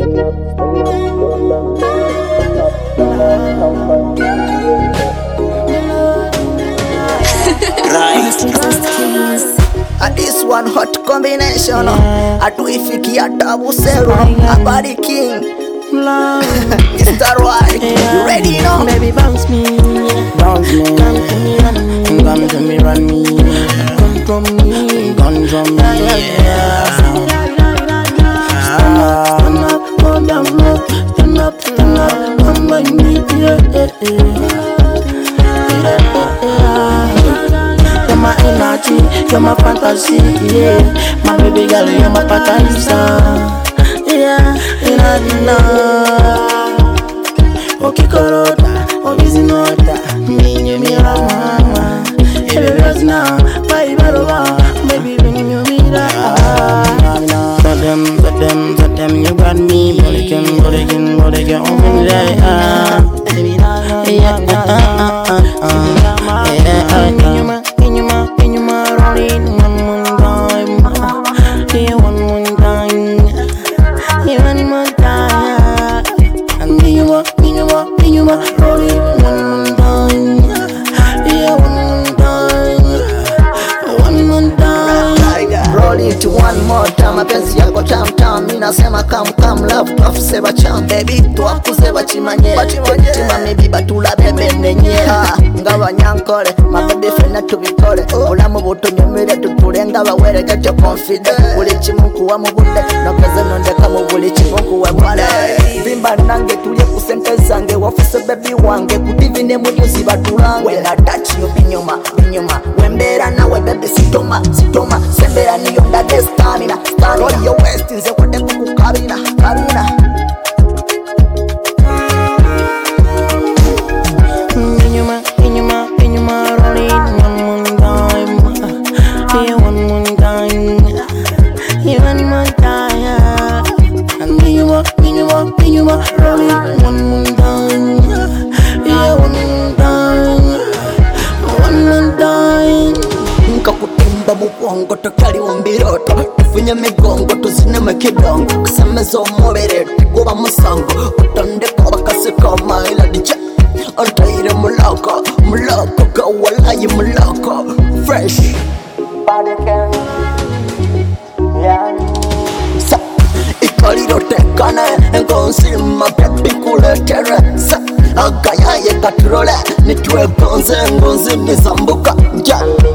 This one hot combination. Atuifikia tabu selo. Abadi King. Mr. White, you ready now? Baby bounce me, Bounce me, come to me, run me, come to me, run me, come from me, come from me. Stand up, go down low, stand up, come by me, You're my energy, you're my fantasy, yeah. My baby girl, you're my patanisa. Okikorota, obizinota, minyo mira mama. Every rose now, bye baby bring you mira. For them, you got me. Bolikin, open the Inyuma, rolling one more time. Yeah, one more time. Yeah, one more time. And Inyuma, rolling one more time. Yeah, one more time. Roll it one more time. Mapenzi yako tam. Minasema come love seba cham. Baby tuwakuze bachimanye. Tima mibi batula bebe nenye. Ngawa nyankole, my baby fena tubikole. Ulamu butu nyumire tutule ngawa wele get your confidence. Uli chimunku wa mubunde, nokeze nondeka mubuli chimunku wa mwale. Vimba nange tulie kusente zange, wafuse baby wange. Kudivine mujuzi batulange. When I touch you binyuma. Wembera nawe baby sitoma. Sembera niyo ndade stamina. Roll your waist inze wate kukukabina. Inyuma, rolling one more time. Yeah, one more time. Yeah, one more time. And Inyuma, rolling one more time. Yeah, one more time. Nkakutimba mukwongo tokali umbiroto. Tufunye migongo tuzineme kidongo. Kusemeza omubere tuguba musango. Utondeko bakaseko maila dija. Antaire muloko kawalayi muloko. Fresh body can sa ikaliro tekane engonsima baby kuletere sa agayaye katrole nitwe gonze nizambuka nja